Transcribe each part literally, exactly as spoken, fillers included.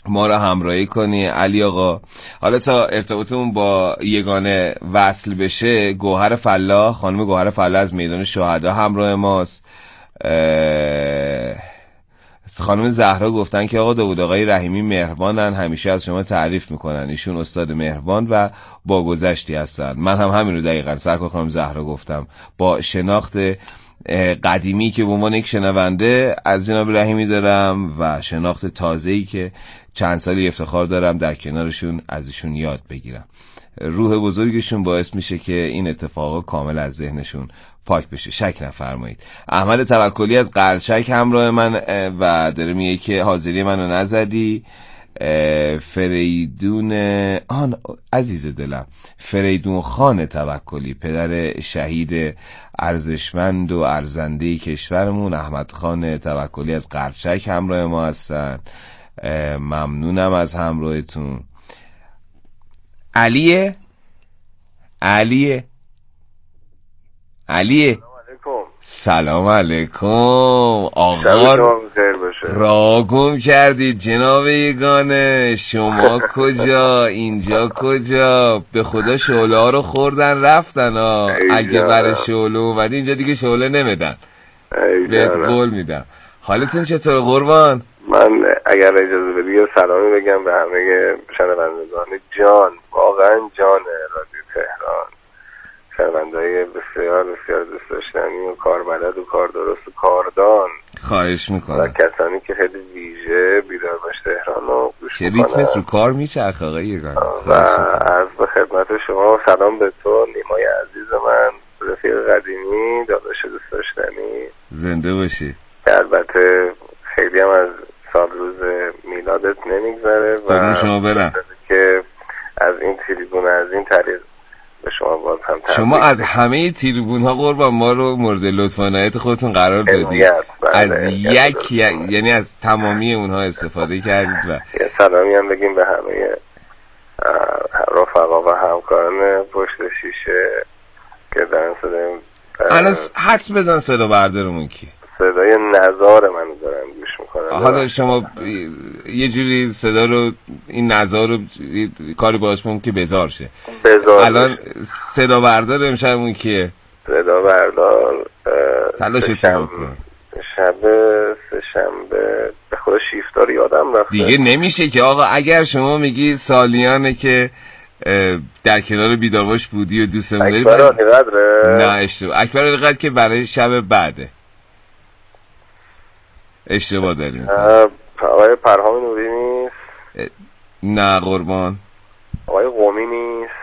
ما رو همراهی کنی علی آقا. حالا تا ارتباطمون با یگانه وصل بشه، گوهر فلاح، خانم گوهر فلاح از میدان شهدا همراه ماست. خانم زهرا گفتن که آقا داوود آقای رحیمی مهربانن، همیشه از شما تعریف میکنن، ایشون استاد مهربان و با گذشتی هستن. من هم همین رو دقیقاً سرکار خانم زهرا گفتم، با شناخت قدیمی که به عنوان یک شنونده از جناب رحیمی دارم و شناخت تازه‌ای که چند سالی افتخار دارم در کنارشون از ایشون یاد بگیرم. روح بزرگشون باعث میشه که این اتفاقا کامل از ذهنشون پاک بشه، شک نفرمایید. احمد توکلی از قرچک همراه من و داره میگه که حاضری منو نزدی. فریدون آن عزیز دلم، فریدون خان توکلی، پدر شهید ارزشمند و ارزنده کشورمون احمد خان توکلی از قرچک همراه ما هستن. ممنونم از همراهتون. علیه علیه علیه سلام علیکم آقا، را گم کردید جناب یگانه. شما کجا؟ اینجا کجا؟ به خدا شعله ها رو خوردن رفتن ها. اگه برای شعله اومدی اینجا دیگه شعله نمیدن، بهت قول میدم. حالتون چطور قربان؟ من اگر اجازه بدی یه سلامی بگم به همه شنوندگان جان، واقعا جان رادیو تهران، شنونده‌های بسیار بسیار دوست داشتنی و کاربلد و کار درست و کاردان. خواهش میکنم. و کسانی که خیلی ویژه بیدار باش تهران رو گوش میکنن. که ریتمت رو کار میچرخه آقای یگانه. و عرض به خدمت شما سلام به تو نیمای عزیز من، رفیق قدیمی، داداش دوست داشتنی، زنده باشی. البته خیلی هم از سال روز میلادت نمیگذره و شما برم که از این تریبون از این طریق به شما باز هم تبریک. شما از همه تریبون ها قربان ما رو مورد لطف و عنایت خودتون قرار دادید، از یک یعنی از تمامی اونها استفاده کردید. و یه سلامی هم بگیم به همه رفقا و همکاران پشت شیشه که دارن صدای الان حدس بزن صدا بردارمون کی؟ صدای نزار منو دارن گوش میکنن. حالا شما یه جوری صدا رو، این نزار رو کاری باش کنم که بزار شه. بزار الان صدا بردار امشبمون کیه؟ صدا بردار تلاشتون بکن. شب سه شنبه به خدا شیفتار یادم رفته دیگه نمیشه که آقا. اگر شما میگی سالیانه که در کنار بیدارباش بودی و دوستمون داری، اکبر علی قدره؟ نه اشتباه، اکبر علی قدر که برای شب بعده. اشتباه داریم. آقای پرهام نوری نیست؟ نه قربان. آقای قومی نیست؟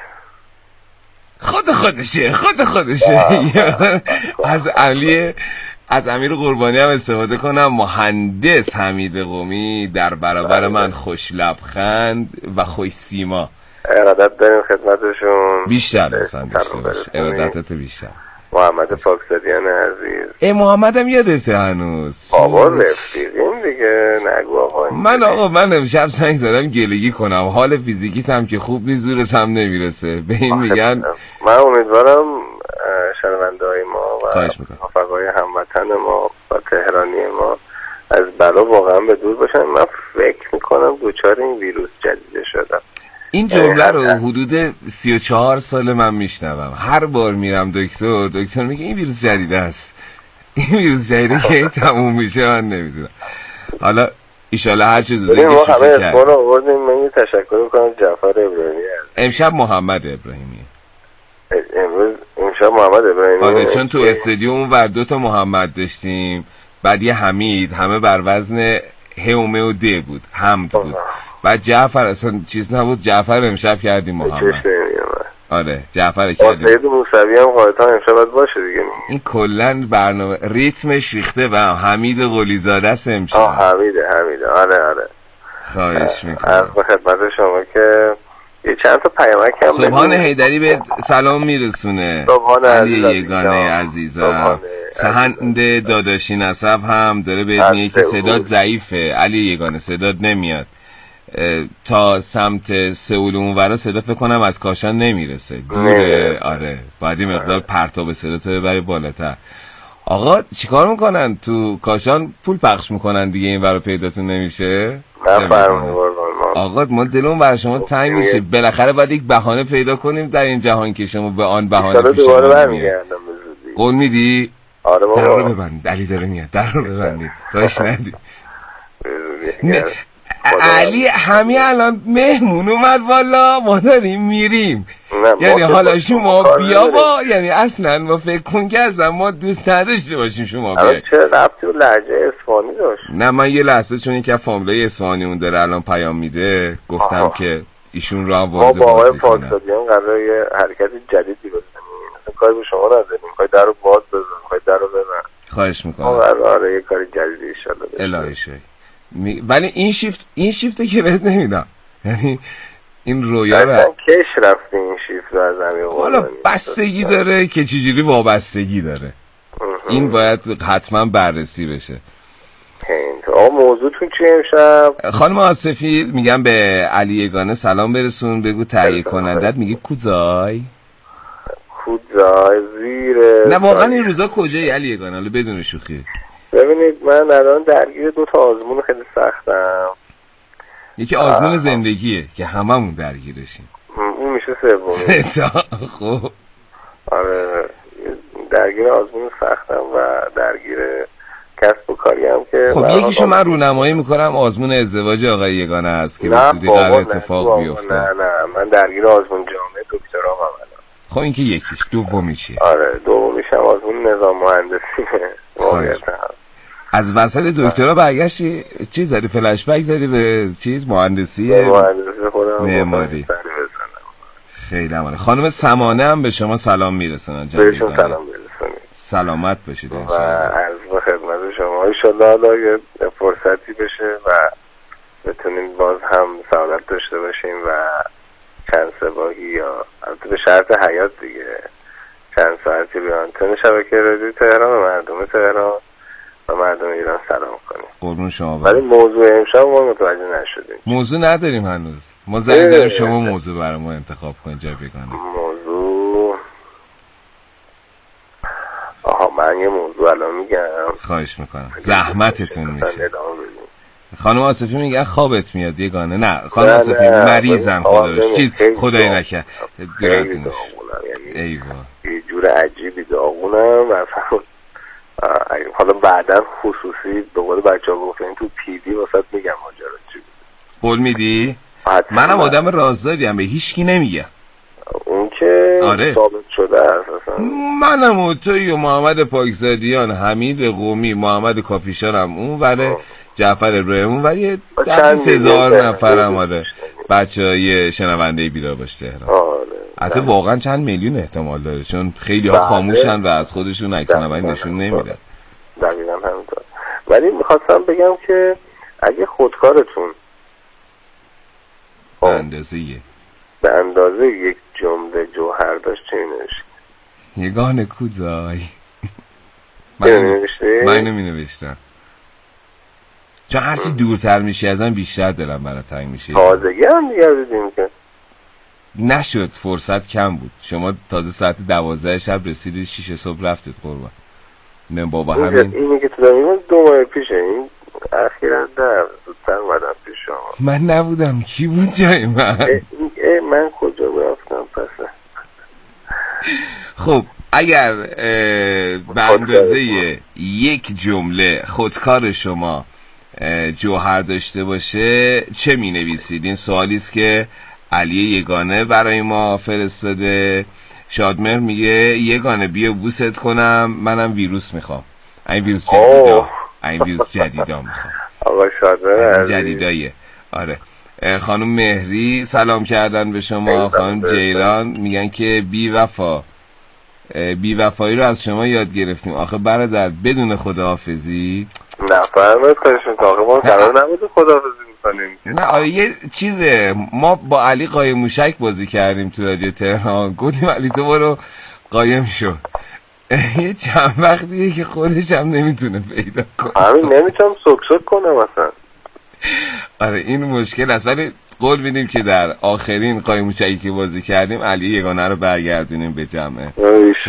خود خودشه خود خودشه از علی از امیر قربانی هم استفاده کنم. مهندس حمید قومی در برابر من خوش لبخند و خوش سیما. ارادت داریم خدمتشون. بیشتر لطفاً داشته باش، ارادتت بیشتر. محمد پاکزادیان عزیز. ای محمدم یادته هنوز؟ بابا رفیقیم دیگه، نگو آقا. من آقا من امشب زنگ زدم گلگی کنم، حال فیزیکیت هم که خوب نیست، زورت هم نمیرسه. به این میگن من امیدوارم شنونده‌های ما و رفقای هموطن ما و تهرانی ما از بلا واقعا به دور باشن. من فکر میکنم دوچار این ویروس جدیده شدم. این جمله رو حدود سی و چهار سال من میشنوم. هر بار میرم دکتر، دکتر میگه این ویروس جدیده است. این ویروس جدیده که تموم میشه من نمیدونم. حالا ایشالله هر چیز زودی ما همه اسمان آوردیم. من یه تشکر میکنم جعفر ابراهیمی هست. امشب محمد ابراهیمی. امروز امشب محمد ابراهیمی. آره چون تو استادیوم ور دو تا محمد داشتیم، بعد یه حمید، همه بر وزن ه و م و د بود، حمد بود. بعد جعفر اصلا چیز نبود، جعفر امشب کردیم محمد. آره جعفر کردیم. سید موسوی هم قاعدتا امشب باید باشه دیگه. این کلا برنامه ریتمش ریخته و حمید قلیزاده است امشب. آه حمیده حمیده آره آره. خواهش میکنم. از خدمت شما که یه چند تا پیامک هم سبحان حیدری به سلام میرسونه. علی یگانه عزیزم. سهند داداشی نسب هم داره بهت میگه که صدات ضعیفه. علی یگانه صدات نمیاد تا سمت سئول اونورا، صدا فکر کنم از کاشان نمیرسه، دوره. آره باید این مقدار پرتاب صداتو ببری بالاتر. آقا چیکار میکنن تو کاشان؟ پول پخش میکنن دیگه، این ورا پیداتون نمیشه؟ نه فرمون قربان ما آقا ما دلمون برای شما تنگ میشه، بالاخره باید یک بهانه پیدا کنیم در این جهان که شما به آن بهانه پیش دوباره ما برمیگردم به زودی. قول میدی؟ آره بابا. در رو ببند، علی داره میاد، در رو ببندی، راش ندی. نه علی همین الان مهمون اومد والا، ما داریم میریم. یعنی حالا شما بیا با، یعنی اصلا ما فکر کن که اصلا ما دوست نداشته باشیم شما بیا. چرا ربطی و لهجه اصفهانی داشت؟ نه من یه لحظه چون این که فامیلای اصفهانی اون داره الان پیام میده گفتم آها. که ایشون رو هم وارد بازی کنم. ما با آقای فاکسادیان قراره یه حرکت جدیدی بزنیم، مثلا کاری به شما نداریم، میخوای در رو باز بزن، میخوای در رو بزن. خواهش میکنم. ما قراره یه کاری جدیدی انشالله بزنیم. الهی شای می... ولی این شیفت این شیفته که بهت نمیدم، یعنی این رویا رو کش رفتی این شیفت رو از همین حالا بستگی داره که چجوری وابستگی داره. این باید حتما بررسی بشه. آقا موضوعتون چیه امشب؟ خانم آصفی میگم به علی یگانه سلام برسون، بگو تهیه کنندت میگه کجای؟ کجای زیر نه واقعا این روزا کجایی علی یگانه؟ حالا بدون شوخی ببینید من الان درگیر دو تا آزمون خیلی سختم. یکی آزمون زندگیه که هممون درگیرشیم، اون میشه سومی. سه تا. خب آره درگیر آزمون سختم و درگیر کسب و کاری هم که خب یکیشو من رونمایی میکنم، آزمون ازدواج آقای یگانه است که بسیدی قرار اتفاق بیفته. نه نه من درگیر آزمون جامعه دکترام هم الان. خب این که یکیش، دومی چیه؟ آره دومیش هم آزمون نظام مهندسیه. واقعیت از وسط دکترا برگشتی چیز زدی، فلش بک زدی به چیز مهندسی مهندسی خودم معماری. خیلی عالی. خانم سمانه هم به شما سلام میرسونن. بهشون سلام میرسونید. سلامت باشید ان شاء الله. و عرض به خدمت شما ان شاء الله حالا یه فرصتی بشه و بتونیم باز هم سعادت داشته باشیم و چند سباهی یا البته به شرط حیات دیگه چند ساعتی به آنتن شبکه رادیو تهران و مردم تهران و مردم ایران سلام کنیم. قربون شما. ولی موضوع امشب ما متوجه نشدیم. موضوع نداریم هنوز. ما زنگ زدیم شما موضوع برای ما انتخاب کنید جای بگانه. موضوع آها من یه موضوع الان میگم. خواهش میکنم. زحمتتون میشه. خانم آصفی میگن خوابت میاد یگانه. نه خانم آصفی مریضن خدا روش چیز خدایی نکرد. درازینش. ایوا. یه جور عجیبی داغونم و حالا بعدا خصوصی به قول بچه‌ها گفتن تو پیدی واسط میگم ماجرا چی بود. قول میدی؟ منم آدم رازداریم به هیچکی نمیگم. اون که آره. ثابت شده اساسا. منم و توی و محمد پاکزادیان، حمید قومی، محمد کافیشارم اون وره، جعفر ابراهیم ولی دویست هزار نفرم آره بچهای شنونده بیدار باش تهران. آره. حتی واقعا چند میلیون احتمال داره چون خیلی ها خاموشن و از خودشون عکس نمایی نشون نمیدن. دقیقاً همینطور. ولی میخواستم بگم که اگه خودکارتون به اندازه یه به اندازه یک جمله جوهر داشت چه نوشت؟ یگانه کجای؟ من اینو می نوشتم چون هرچی دورتر میشی ازم بیشتر دلم برات تنگ میشه. تازگی هم دیگه دیدیم که نشد، فرصت کم بود. شما تازه ساعت دوازده شب رسیدید شیش صبح رفتید قربان. نه بابا همین اینی که تو داریم دو ماه پیشه، این اخیراً در زودتر اومدم پیش شما. من نبودم، کی بود جای من؟ اه اه من کجا رفتم پس؟ خب اگر به اندازه یک جمله خودکار شما جوهر داشته باشه چه می نویسید؟ این سوالی است که علی یگانه برای ما فرستاده. شادمهر میگه یگانه بیا بوست کنم، منم ویروس میخوام. این ویروس جدیدا این ویروس جدیدا میخوام. آقا شادمهر جدیدایه. آره. خانم مهری سلام کردن به شما. خانم جیران میگن که بی وفا بی وفایی رو از شما یاد گرفتیم. آخه برادر بدون خداحافظی نه فرمایید خواهشون که آخه ما قرار نبود خداحافظی میکنیم. نه آره یه چیزه، ما با علی قایم موشک بازی کردیم تو رادیو تهران، گفتیم علی تو برو قایم شو. یه چند وقتیه که خودش هم نمیتونه پیدا کنه. همین نمیتونم سکسک کنم اصلا. آره این مشکل است، ولی قول میدیم که در آخرین قایم موشکی که بازی کردیم علی یگانه رو برگردونیم به جمع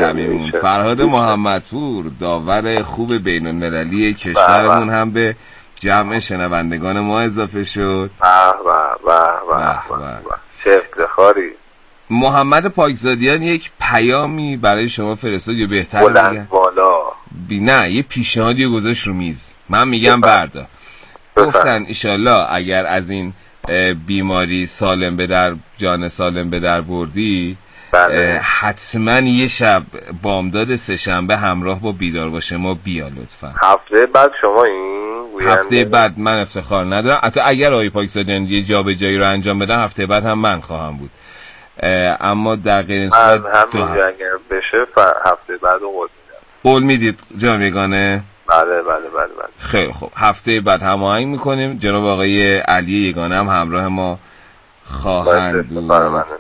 صمیمون. فرهاد محمدپور داور خوب بین المللی کشورمون هم به جمع شنوندگان ما اضافه شد. به به به به چه افتخاری. محمد پاکزادیان یک پیامی برای شما فرستاد، یا بهتر بلند بالا بی نه یه پیشنهادی گذاشت رو میز. من میگم بردا. گفتن ایشالله اگر از این بیماری سالم به در جان سالم به در بردی، بله. حتما یه شب بامداد سه شنبه همراه با بیدار باشه ما بیا لطفا. هفته بعد شما این هفته بعد من افتخار ندارم، حتی اگر آقای پاکزادیان یه جابجایی رو انجام بدن هفته بعد هم من خواهم بود، اما در غیر این صورت همینجا اگر بشه هفته بعد رو قول میدم. قول میدید جناب یگانه؟ بله بله بله بله. خیلی خوب، هفته بعد هماهنگ میکنیم. جناب آقای علی یگانه هم همراه ما خواهند بود.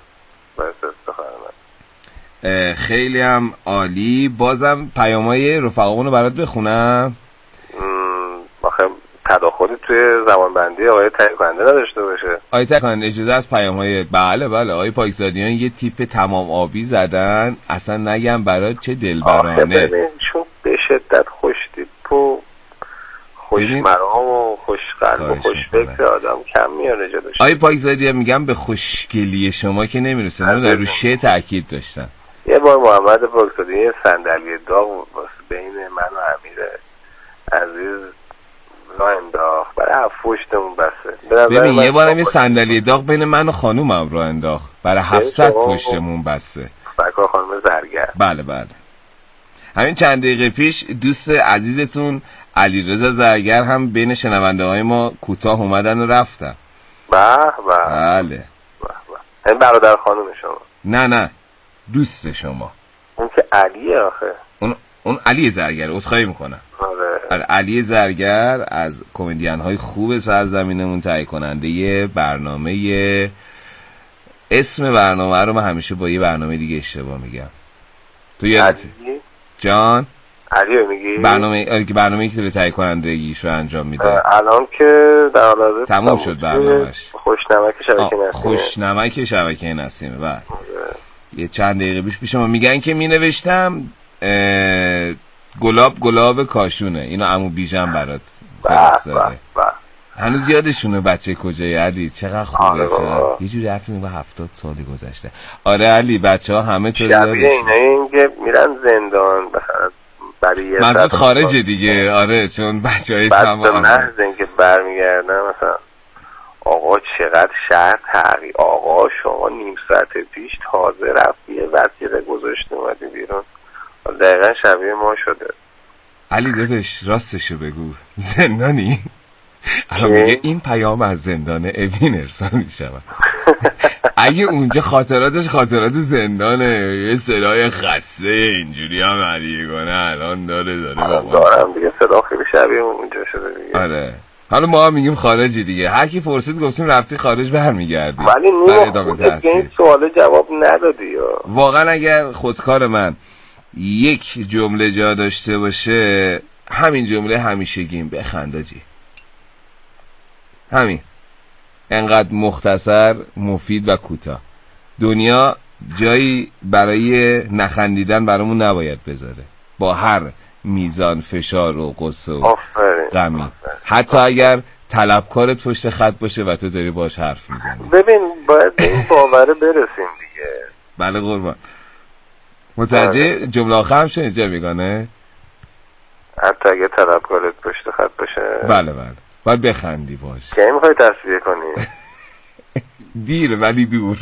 خیلی هم عالی. بازم پیامای رفقامون رو برات بخونم. آخه تداخلی توی زمان بندی آقای تهیه کننده نداشته باشه. آقای تهیه کننده اجازه از پیامای بله بله آقای پاکزادیان یه تیپ تمام آبی زدن، اصلا نگم برات چه دلبرانه. آخه ببین چون به شدت خوش تیپ و خوش مرام و خوش قلب و خوش فکر آدم کم میاره جلوش. آقای پاکزادیان میگم به خوشگلی شما که نمیرسه، من در رو شه تاکید داشتم. یه بار محمد پاکزادیان یه صندلی داغ واسه بین من و امیر عزیز لا انداخت، برای هفت پشتمون بسه. ببین یه بارم یه صندلی داغ بین من و خانومم را انداخت، برای هفتصد پشتمون بسه. فکر خانم زرگر. بله بله. همین چند دقیقه پیش دوست عزیزتون علیرضا زرگر هم بین شنونده های ما کوتاه اومدن و رفتن. به به. بله. به به. این برادر خانم شما؟ نه نه دوست شما. اون که علیه آخه. اون اون علی زرگر. عذرخواهی میکنم. آره. علی زرگر از کمدین های خوب سرزمینمون، تهیه کننده برنامه، اسم برنامه رو من همیشه با یه برنامه دیگه اشتباه میگم. تو یادت جان علی رو میگی؟ برنامه که برنامه‌ای که به تهیه کنندگیش رو انجام میده. الان که در حال تموم شد برنامه‌اش. خوشنمک شبکه نسیمه. خوشنمک شبکه نسیمه. بعد یه چند دقیقه پیش پیش ما میگن که مینوشتم گلاب گلاب کاشونه، اینو عمو بیژن برات فرستاده. هنوز یادشونه بچه کجای علی؟ چقدر خوبه. یه جوری رفتیم با هفتاد سالی گذشته. آره علی بچه ها همه تو یادشونه. شبیه اینا اینکه میرن زندان مثلا برای یه منظورت خارجه دیگه. آره چون بچه های شما بعد محض اینکه برمیگردن مثلا آقا چقدر شهر تغییر، آقا شما نیم ساعت پیش تازه رفتی یه وسیله گذاشته اومدی بیرون. دقیقا شبیه ما شده. علی داداش راستشو بگو زندانی؟ الان میگه این پیام از زندان اوین ارسال میشود. اگه اونجا خاطراتش خاطرات زندانه، یه صدای خسته اینجوری هم علی یگانه الان داره داره با دارم دیگه، صدا خیلی شبیه اونجا شده دیگه. آره حالا ما هم میگیم خارجی دیگه، هر کی پرسید گفتیم رفتی خارج برمیگردی. ولی نیمه این سوال جواب ندادی یا واقعا اگر خودکار من یک جمله جا داشته باشه همین جمله همیشگیم بخنداجی. همین، انقدر مختصر، مفید و کوتاه. دنیا جایی برای نخندیدن برامون نباید بذاره، با هر میزان فشار و قصه و غمی، حتی اگر طلبکارت پشت خط باشه و تو داری باش حرف میزنی. ببین باید به این باوره برسیم دیگه. بله قربان. متوجه جمله آخر هم شنید جا میگانه؟ حتی اگه طلبکارت پشت خط باشه. بله بله باید بخندی باش. که میخوای تصفیه کنی؟ دیر ولی دور.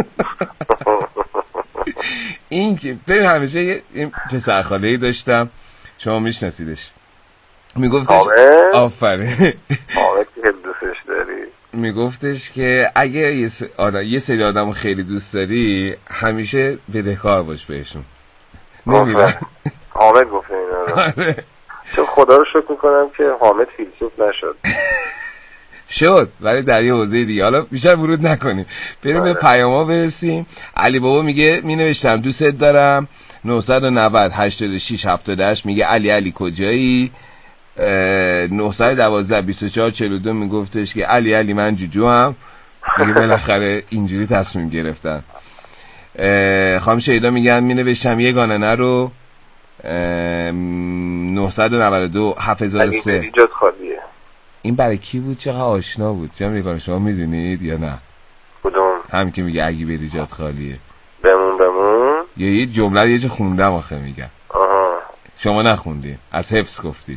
این که ببین همیشه این پسرخاله‌ای داشتم، شما میشناسیدش، میگفتش آفرین حامد که دوستش داری، میگفتش که اگه یه, س... آدم... یه سری آدم خیلی دوست داری همیشه بدهکار باش بهشون. نمیدونم حامد گفته اینا رو. چون خدا رو شکر میکنم که حامد فیلسوف نشد. شد ولی در یه حوزه دیگه. حالا بیشتر ورود نکنیم، بریم به پیاما برسیم. علی بابا میگه می نوشتم دوست دارم نه نه نه هشت شش هفت هشت. میگه علی علی کجایی؟ نه یک دو بیست و چهار چهل و دو میگفتش که علی علی من جوجو هم. میگه بالاخره اینجوری تصمیم گرفتن. خانم شیدا میگن می نوشتم یگانه نه رو نه نه دو هفت هزار و سه. ایجاد خالیه. این برای کی بود؟ چقدر آشنا بود. چه میگم شما میدونید یا نه؟ کدوم؟ هم که میگه اگه بری جات خالیه. بمون بمون. یا یه جمله رو یه جا خوندم آخه میگم. آها. شما نخوندین؟ از حفظ گفتید.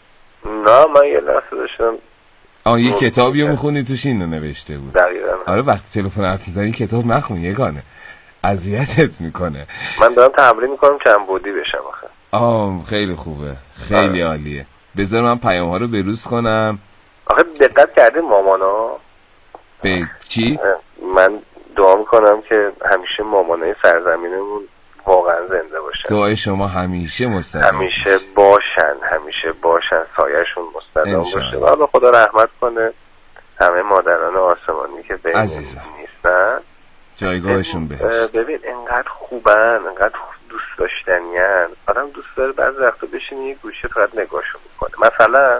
نه من یه لحظه داشتم. آه یه کتابی رو میخونی توش این رو نوشته بود. دقیقاً. آره وقتی تلفن حرف میزنی کتاب نخون یگانه. اذیتت میکنه. من دارم تمرین میکنم چند بودی بشم آخه. آه خیلی خوبه. خیلی آه. عالیه. بذار من پیام ها رو بروز کنم. آخه دقت کردین مامانا؟ به چی؟ من دعا میکنم که همیشه مامانای سرزمینمون واقعا زنده باشن. دعای شما همیشه مستدام همیشه باشن همیشه باشن سایه‌شون مستدام باشه. و خدا رحمت کنه همه مادران آسمانی که بین نیستن. جایگاهشون بهشت. ببین انقدر خوبن، انقدر دوست داشتنیان. آدم دوست داره بعضی وقتا بشینی یه گوشه فقط نگاهشون میکنه. مثلا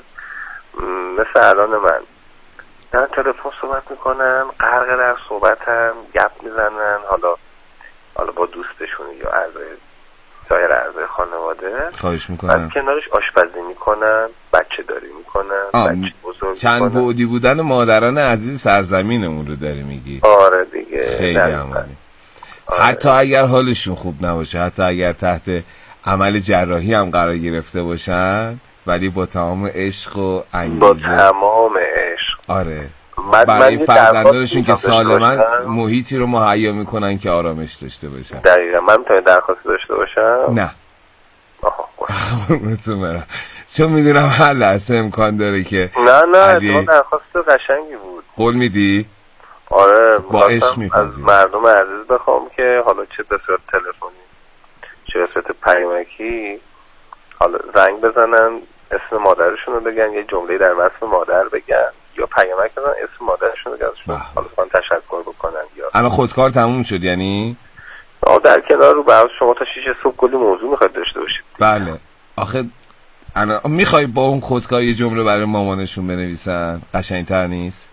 مثل الان من دارن تلفن صحبت میکنن، غرق در صحبتن، گپ میزنن، حالا حالا با دوستشون یا اعضای سایر اعضای خانواده. خواهش میکنم. کنارش آشپزی میکنن، بچه داری میکنن، بچه بزرگ چند میکنن. بعدی بودن مادران عزیز سرزمینمون رو داری میگی. آره دیگه. خیلی عمالی. آره. حتی اگر حالشون خوب نباشه، حتی اگر تحت عمل جراحی هم قرار گرفته باشن، ولی با تمام عشق و انگیزه، با تمام عشق، آره برای فرزندانشون که سالمن محیطی رو مهیا میکنن که آرامش داشته باشن. دقیقا. من میتونم درخواست داشته باشم؟ نه. آها قربونتون برم. چون میدونم هر لحظه امکان داره که نه نه تو درخواست قشنگی بود. قول میدی؟ آره با عشق میپذیرم. از مردم عزیز بخوام که حالا چه به صورت تلفنی چه به صورت پیامکی حالا زنگ بزنن، اسم مادرشون رو بگن، یه جمله در وصف مادر بگن، یا پیامک بزنن اسم مادرشون رو بگن، حالا من تشکر بکنن. یا الان خودکار تموم شد یعنی؟ آه در کنار رو برای شما تا شیش صبح کلی موضوع میخواید داشته باشید. بله. آخه انا میخوای با اون خودکار یه جمله برای مامانشون بنویسن؟ قشنگتر نیست؟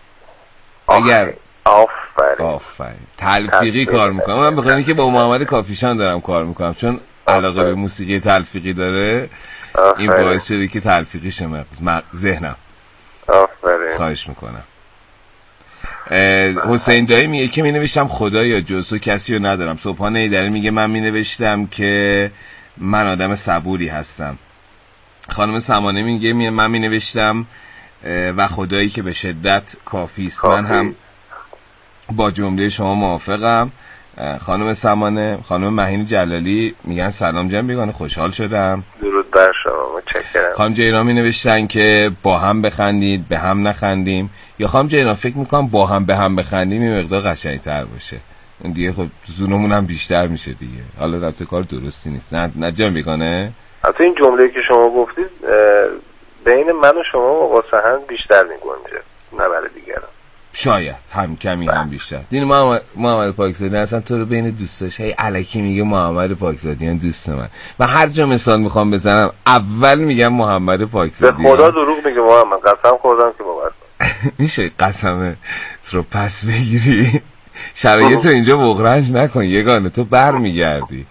اگر آفرین آفرین تلفیقی کار میکنم. من بخاطر که با محمد کافیشان دارم کار میکنم، چون علاقه به موسیقی تلفیقی داره. آفرین. این باعث شده که تلفیقی شم ذهنم. آفرین. خواهش میکنم. حسین دایی میگه که می نوشتم خدایا جز تو کسی رو ندارم. صبحانه ایدری میگه من می نوشتم که من آدم صبوری هستم. خانم سمانه میگه من می نوشتم و خدایی که به شدت کافیست. من هم با جمله شما موافقم. خانم سمانه. خانم مهین جلالی میگن سلام جان بیگانه، خوشحال شدم. درود بر شما، متشکرم. خانم جیران می نوشتن که با هم بخندید به هم نخندیم. یا خانم جیران فکر میکنم با هم به هم بخندیم این مقدار قشنگ‌تر باشه. این دیگه خب زونمون هم بیشتر میشه دیگه. حالا رابطه کار درستی نیست. نه نه جان بیگانه. حتی این جمله‌ای که شما گفتید بین من و شما واسه هم بیشتر میگنجه، نه برای دیگران. شاید هم کمی هم بیشتر. این محمد محمد پاکزادی اصلا تو رو بین دوستاش هی الکی میگه محمد پاکزادیان دوست من. و هر جا مثال میخوام بزنم اول میگم محمد پاکزادی. به خدا دروغ میگه محمد، قسم خوردم که باور کن. میشه قسمت رو پس بگیری؟ شرایط اینجا بغرنج نکن یگانه، تو بر میگردی.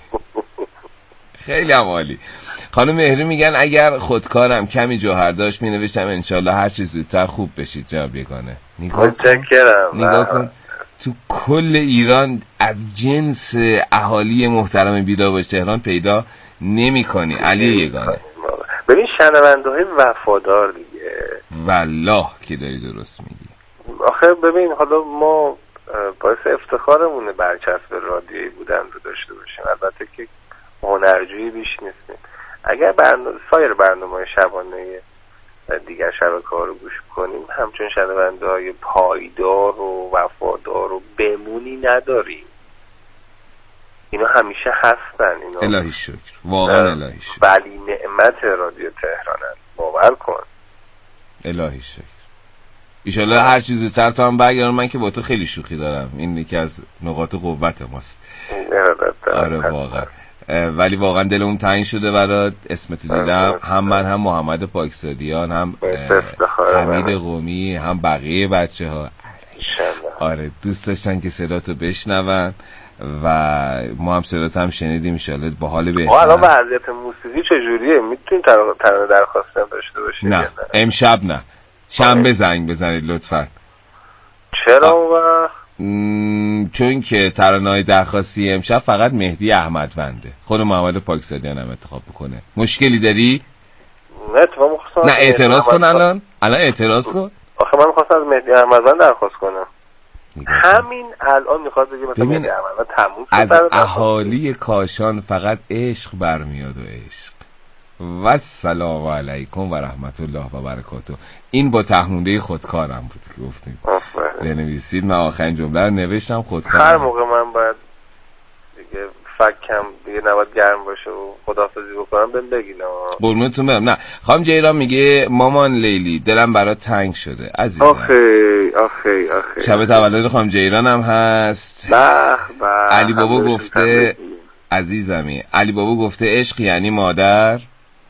خیلی عالی. خانم مهری میگن اگر خودکارم کمی جوهر داشت می نوشتم انشالله هر چیز زودتر خوب بشید جناب یگانه. نگاه کن نگاه کن تو کل ایران از جنس اهالی محترم بیدارباش تهران پیدا نمی کنی علی یگانه. ببین شنونده های وفادار دیگه والله که داری درست میگی. آخه ببین حالا ما باعث افتخارمونه برچسب رادیویی بودن رو داشته باشیم، البته که هنرجویی بیش نیستیم. اگر برنامه سایر برنامه‌های شبانه دیگر شبکه‌ها رو گوش کنیم همچون شنونده‌های پایدار و وفادار و بمونی نداریم. اینا همیشه هستن. اینا الهی شکر، واقعا الهی شکر، ولی نعمت رادیو تهرانن، باور کن. الهی شکر. ایشالله هر چیزی زودتر تو هم برگردم. من که با تو خیلی شوخی دارم، این یکی از نقاط قوت ماست. آره واقعا. ولی واقعا دلمون تنگ شده برات. اسمت دیدم هم من هم محمد پاکزادیان هم حمید قومی هم بقیه بچه ها. آره دوست داشتن که صداتو بشنون و ما هم صدات هم شنیدیم. انشالله با حال بهتر. الان وضعیت موسیقی چجوریه؟ میتونیم ترانه درخواستم داشته باشیم؟ نه امشب نه، شنبه زنگ بزنید لطفا. چرا اون وقت؟ چون که ترانه‌های درخواستی امشب فقط مهدی احمدونده، خود محمد پاکزادیان هم انتخاب بکنه. مشکلی داری؟ نه تو مخصوصا نه اعتراض کن الان الان اعتراض کن. آخه من می‌خواستم از مهدی احمدوند درخواست کنم. همین الان میخواد بگه مثلا مهدی احمدوند تموم شد. از اهالی کاشان فقط عشق برمیاد و عشق. و السلام علیکم و رحمت الله و برکاته. این با تهمونده خودکارم بود که گفتیم بنویسید. من آخرین جمله رو نوشتم خودکارم. هر موقع من باید دیگه فکم دیگه نباید گرم باشه و خداحافظی بکنم بهم بگین. قربونتون برم. نه خانم جیران میگه مامان لیلی دلم برات تنگ شده عزیزم. آخه آخه آخه شب تولد خانم جیران هم هست. به به. علی بابا گفته عزیزمی، علی بابا گفته عشق یعنی مادر.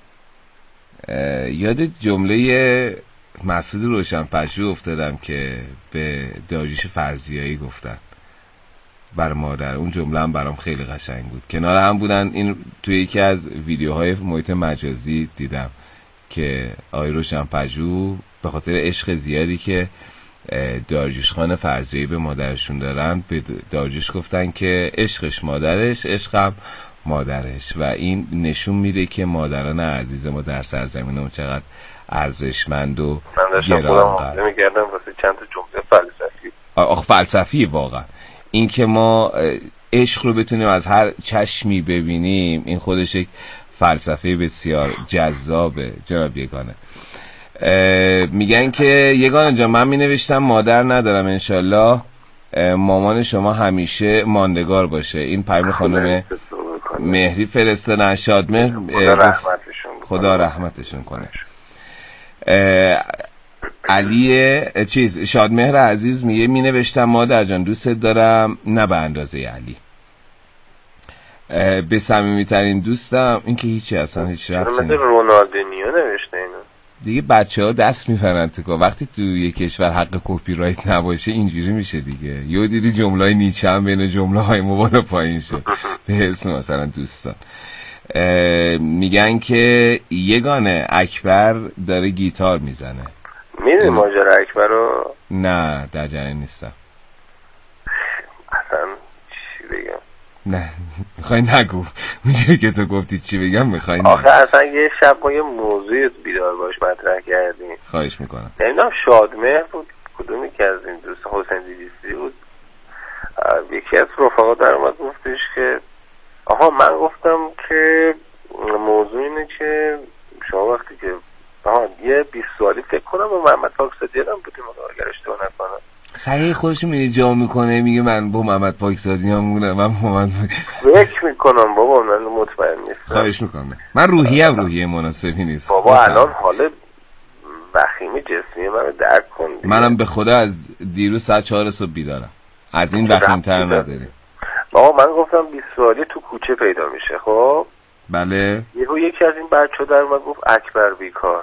یاد جمله مسعود روشنپشو افتادم که به داریوش فرزیایی گفتن بر مادر. اون جمله هم برام خیلی قشنگ بود. کنار هم بودن. این توی یکی از ویدیوهای محیط مجازی دیدم که آقای روشنپشو به خاطر عشق زیادی که داریوش خان فرزیایی به مادرشون دارن به داریوش گفتن که عشقش مادرش، عشقم مادرش. و این نشون میده که مادران عزیز ما در سرزمینمون چقدر ارزشمند و گرانقدر. میگردم واسه چند تا جمله فلسفی. آخ فلسفی واقعا. این که ما عشق رو بتونیم از هر چشمی ببینیم این خودش یک فلسفه بسیار جذابه. جناب یگانه میگن که یگانه جان من می نوشتم مادر ندارم انشالله مامان شما همیشه ماندگار باشه. این پیام خانم مهری فرستادن. شادمهر خدا رحمتشون کنه. علی چیز شادمهر عزیز میگه می نوشتم مادر جان دوستت دارم نه به اندازه علی. به صمیمیترین دوستم. این که هیچی اصلا هیچ ربطی مثل رونالدینیو نوشته اینو. دیگه بچه ها دست میفرن تو کار. وقتی تو یک کشور حق کپی رایت نباشه اینجوری میشه دیگه. یه دیدی جمله های نیچه هم بین جمله های ما بالا پایین شد به اسم مثلا دوستان. میگن که یگانه اکبر داره گیتار میزنه. میدونی ماجرا اکبر رو؟ نه در جریان نیستم. اصلا چی بگم؟ نه میخوای نگو. اونجوری که تو گفتی چی بگم میخوای نگو. آخه اصلا یه شب ما یه موضوع بیدار باش مطرح کردیم. خواهش میکنم. نمیدونم شادمهر بود کدومی که از این دوست حسین دیویستی بود. یکی از رفقا در اومد گفتش که آها من گفتم که موضوع اینه که شما وقتی که آها یه بیست سوالی فکر کنم و محمد پاکزادیان هم بودیم اگر اشتباه نکنم. صحیح خودش میگه جا میکنه میگه من با محمد پاکزادیان مونم. من محمد فکر میکنم بابا من مطمئن نیستم. خواهش میکنم. من روحی هم روحی مناسبی نیست بابا. الان حال وخیم جسمی من درک کن. منم به خدا از دیروز ساعت چهار صبح بیدارم. از این وخیم‌تر نداری. بابا من گفتم بیست سوالی تو کوچه پیدا میشه. خب بله. یهو یکی از این بچه‌ها در اومد گفت اکبر بیکار.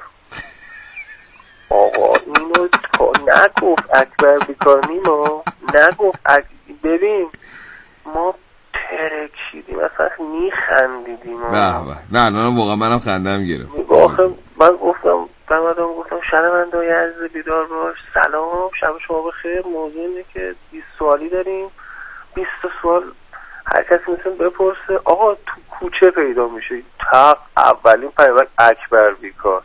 آقا اینو نگفت اکبر بیکار نیما. نگفت اک... ببین ما ترکیدیم اصلا میخندیدیم. به به. نه نه واقعا منم خندم گرفت. آخه من گفتم دمادم گفتم شنونده‌های عزیز بیدار باش سلام شب شما بخیر. موضوع اینه که بیست سوالی داریم. بیست سوال هر کسی میتونه بپرسه. آقا تو کوچه پیدا میشه. تق اولین پیامک اکبر بیکار.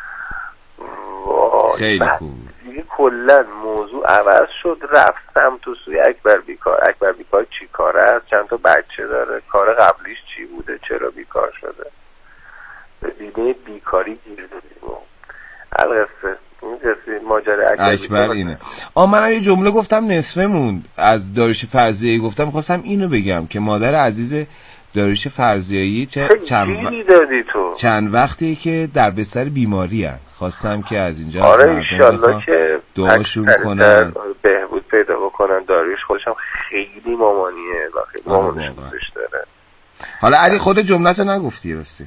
خیلی خوب. دیگه کلا موضوع عوض شد رفت سمت و سوی اکبر بیکار. اکبر بیکار چی کاره است؟ چند تا بچه داره؟ کار قبلیش چی بوده؟ چرا بیکار شده؟ به دیده بیکاری گیر دادیم. القصه این قصه ماجرا اکبر, اکبر اینه. آ منم یه جمله گفتم نصفه موند از داریوش فرزیایی. گفتم خواستم اینو بگم که مادر عزیز داریوش فرزیایی چه چند و... دادی تو؟ چند وقتی که در بستر بیماری هستن. خواستم که از اینجا آره انشالله که دعاشون کنن بهبود پیدا بکنن. داریوش خودش هم خیلی مامانیه و خیلی مامانش دوستش داره. حالا علی خود جملت رو نگفتی راستی.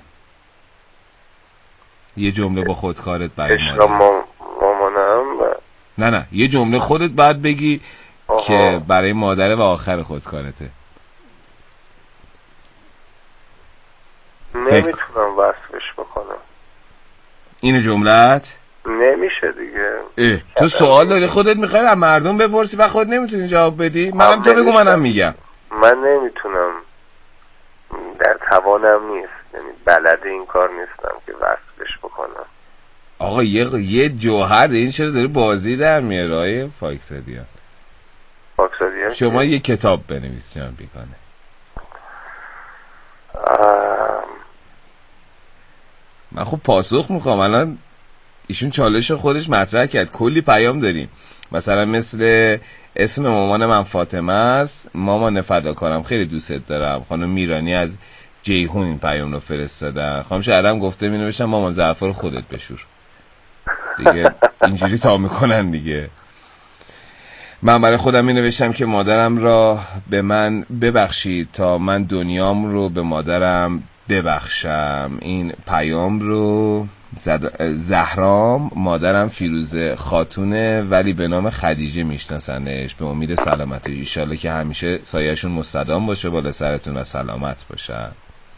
یه جمله با خودکارت برای مادر. مام... مامانم و... نه نه یه جمله خودت باید بگی آها. که برای مادره و آخر خودکارته. نمیتونم وصفش بکنم. این جملت؟ نمیشه دیگه. اه. تو سوال داری خودت میخوای از مردم بپرسی و خود نمیتونی جواب بدی؟ منم تو بگو منم میگم. من نمیتونم، در توانم نیست، یعنی بلد این کار نیستم که وصفش بکنم. آقا یه یه جوهر این چرا داری بازی در میاره آقای پاکزادیان؟ پاکزادیان شما یه کتاب بنویس جان بیگانه. آه... من خب پاسخ میخوام. الان ایشون چالش خودش مطرح کرد، کلی پیام داریم، مثلا مثل اسم مامان من فاطمه است، مامان فداکارم خیلی دوستت دارم. خانم میرانی از جیهون این پیام رو فرستادن. خانم شهرام گفته می نوشتم مامان ظرفا رو خودت بشور. دیگه اینجوری تا میکنن دیگه. من برای خودم می نوشتم که مادرم را به من ببخشید تا من دنیام رو به مادرم ببخشم. این پیام رو زهرام مادرم فیروزه خاتونه ولی به نام خدیجه میشناسنش. به امید سلامتی، ایشالله که همیشه سایه‌شون مستدام باشه بالا سرتون و سلامت باشن.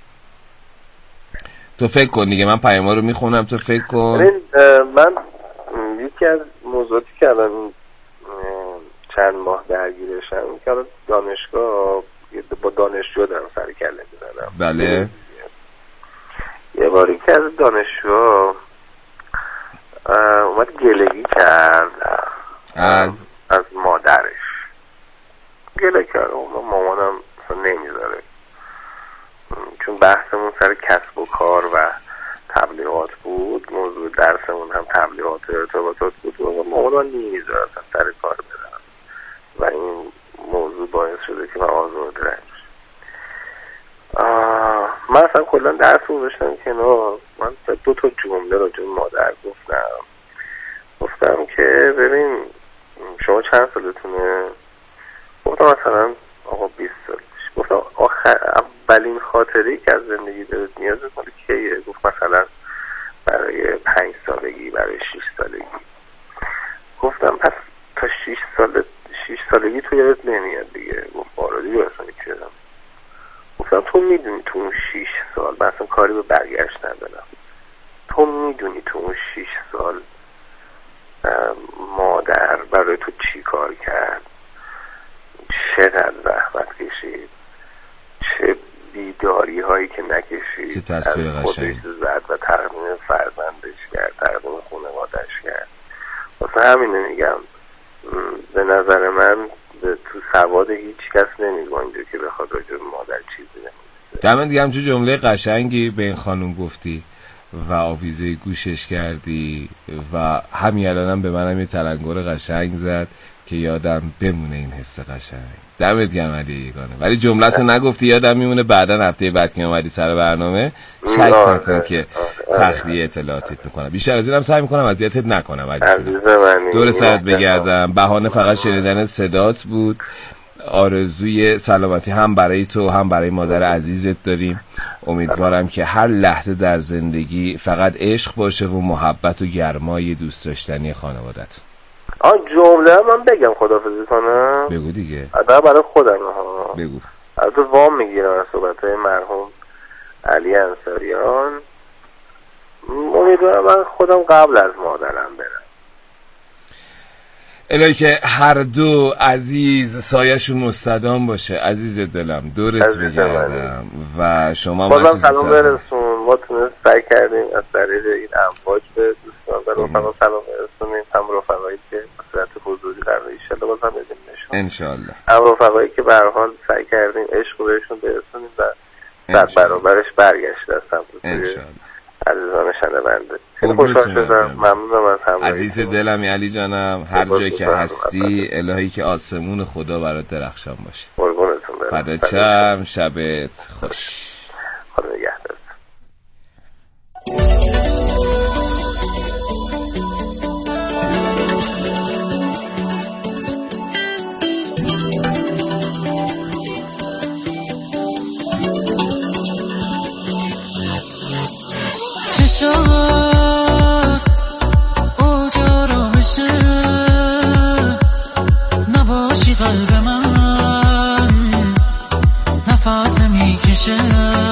تو فکر کن دیگه، من پیاما رو میخونم تو فکر کن. من یکی از موضوعاتی که الان چند ماه درگیرشم که الان دانشگاه با دانشجو دارم سر کله میزنم. بله. یه باری که از دانشجو اومد گلگی کرد از از مادرش، گله کرد. مامانم نمیذاره، چون بحثمون سر کسب و کار و تبلیغات بود، موضوع درسمون هم تبلیغات و ارتباطات بود و مامانم نمیذاره سر کار بدم و این موضوع باعث شده که من آزرده رنج. من اصلا کلا درس رو داشتم که نه، من دو تا جمله راجع به مادر گفتم. گفتم که ببین شما چند سالتونه؟ گفتم مثلا آقا بیست سالش. گفتم آخر اولین خاطری که از زندگی دارت نیاز مال کیه؟ گفت مثلا برای پنج سالگی، برای شش سالگی. گفتم پس تا شش سال شش سالگی تو یادت نمیاد دیگه. گفت آره دیگه اصلا کردم. گفتم تو میدونی تو اون شش سال، من اصلا کاری به برگشت ندارم، تو میدونی تو اون شش سال مادر برای تو چی کار کرد، چقدر زحمت کشید، چه بیداری هایی که نکشید، چه تصویر قشنگ زد و تقدیم فرزندش کرد، تقدیم خانواده‌اش کرد. واسه همینه میگم به نظر من تو سواد هیچ کس نمیگنجه که بخواد راجع به مادر چیزی نمیگه. دمت گرم، چه جمله قشنگی به این خانم گفتی و آویزه گوشش کردی و همین الانم به منم یه تلنگر قشنگ زد که یادم بمونه این حس قشنگ. دمت گرم علی یگانه. ولی جمله‌تو نگفتی، یادم میمونه بعدن هفته بعد که اومدی سر برنامه شک نکن که تخلیه اطلاعاتت میکنم. بیشتر از اینم سعی میکنم اذیتت نکنم علی. دور سرت بگردم. بهانه فقط شنیدن صدات بود. آرزوی سلامتی هم برای تو هم برای مادر عزیزت داریم. امیدوارم که هر لحظه در زندگی فقط عشق باشه و محبت و گرمای دوست داشتنی خانوادت. آ جمله من بگم خداحافظی کنم؟ بگو دیگه. ادا برای خودم ها. بگو. البته وام میگیرم از صحبت‌های مرحوم علی انصاریان. امیدوارم من خودم قبل از مادرم برم. الهی که هر دو عزیز سایه‌شون مستدام باشه. عزیز دلم دورت بگردم و شما بازم سلام برسون. ما تونست سعی کردیم از طریق این امواج به دوستان و رفقا سلام برسونیم. هم رفقایی که صورت حضوری قراره ایشالله بازم بدیم نشون انشالله. هم رفقایی که به هر حال سعی کردیم عشق بهشون برسونیم و صد برابرش برگشت هستم انشالله. عزیزان شنونده خیلی خوشحال شدم. ممنونم از همراهی. عزیز دلمی علی جانم، هر جایی که هستی الهی که آسمون خدا برات درخشان باشه. قربونتون برم. فدات شم. شبت خوش. خدا نگهدار. چشات اوجا رو بشه نباشی قلب من نفس میکشه